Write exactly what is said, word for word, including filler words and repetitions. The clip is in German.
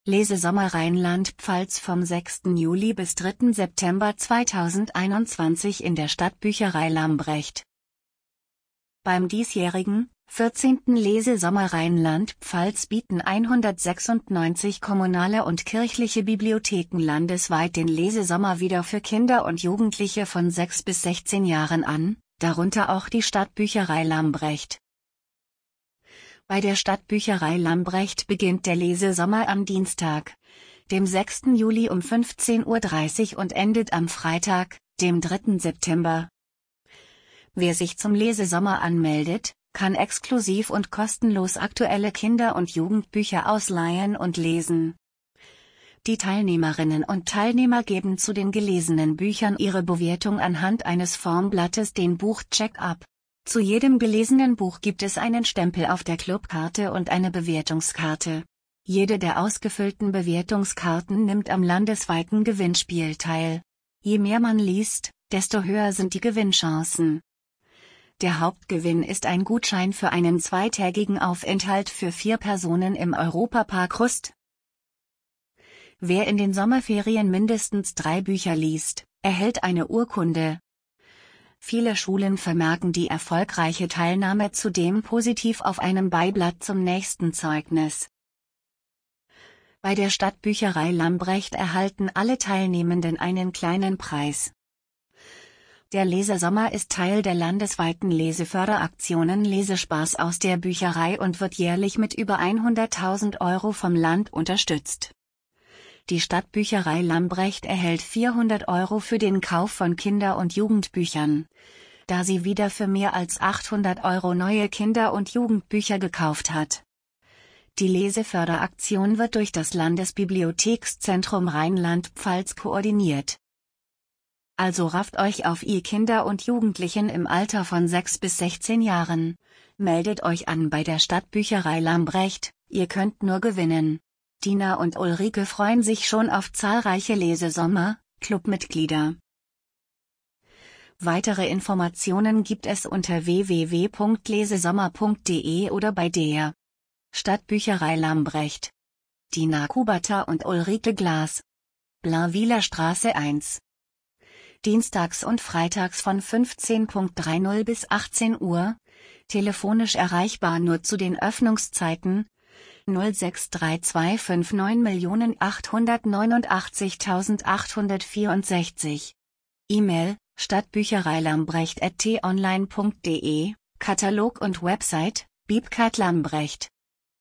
Lesesommer Rheinland-Pfalz vom sechsten Juli bis dritten September zweitausendeinundzwanzig in der Stadtbücherei Lambrecht. Beim diesjährigen, vierzehnten Lesesommer Rheinland-Pfalz bieten hundertsechsundneunzig kommunale und kirchliche Bibliotheken landesweit den Lesesommer wieder für Kinder und Jugendliche von sechs bis sechzehn Jahren an, darunter auch die Stadtbücherei Lambrecht. Bei der Stadtbücherei Lambrecht beginnt der Lesesommer am Dienstag, dem sechsten Juli um fünfzehn Uhr dreißig und endet am Freitag, dem dritten September. Wer sich zum Lesesommer anmeldet, kann exklusiv und kostenlos aktuelle Kinder- und Jugendbücher ausleihen und lesen. Die Teilnehmerinnen und Teilnehmer geben zu den gelesenen Büchern ihre Bewertung anhand eines Formblattes, den Buchcheck, ab. Zu jedem gelesenen Buch gibt es einen Stempel auf der Clubkarte und eine Bewertungskarte. Jede der ausgefüllten Bewertungskarten nimmt am landesweiten Gewinnspiel teil. Je mehr man liest, desto höher sind die Gewinnchancen. Der Hauptgewinn ist ein Gutschein für einen zweitägigen Aufenthalt für vier Personen im Europapark Rust. Wer in den Sommerferien mindestens drei Bücher liest, erhält eine Urkunde. Viele Schulen vermerken die erfolgreiche Teilnahme zudem positiv auf einem Beiblatt zum nächsten Zeugnis. Bei der Stadtbücherei Lambrecht erhalten alle Teilnehmenden einen kleinen Preis. Der Lesesommer ist Teil der landesweiten Leseförderaktionen Lesespaß aus der Bücherei und wird jährlich mit über hunderttausend Euro vom Land unterstützt. Die Stadtbücherei Lambrecht erhält vierhundert Euro für den Kauf von Kinder- und Jugendbüchern, da sie wieder für mehr als achthundert Euro neue Kinder- und Jugendbücher gekauft hat. Die Leseförderaktion wird durch das Landesbibliothekszentrum Rheinland-Pfalz koordiniert. Also rafft euch auf, ihr Kinder und Jugendlichen im Alter von sechs bis sechzehn Jahren. Meldet euch an bei der Stadtbücherei Lambrecht, ihr könnt nur gewinnen. Dina und Ulrike freuen sich schon auf zahlreiche Lesesommer-Clubmitglieder. Weitere Informationen gibt es unter w w w punkt lesesommer punkt de oder bei der Stadtbücherei Lambrecht. Dina Kubater und Ulrike Glas. Blainviller Straße eins. Dienstags und freitags von fünfzehn Uhr dreißig bis achtzehn Uhr, telefonisch erreichbar nur zu den Öffnungszeiten null sechs drei zwei fünf neun acht neun acht acht acht vierundsechzig. E-Mail stadtbüchereilambrecht at t online punkt de, Katalog und Website bibcat Lambrecht.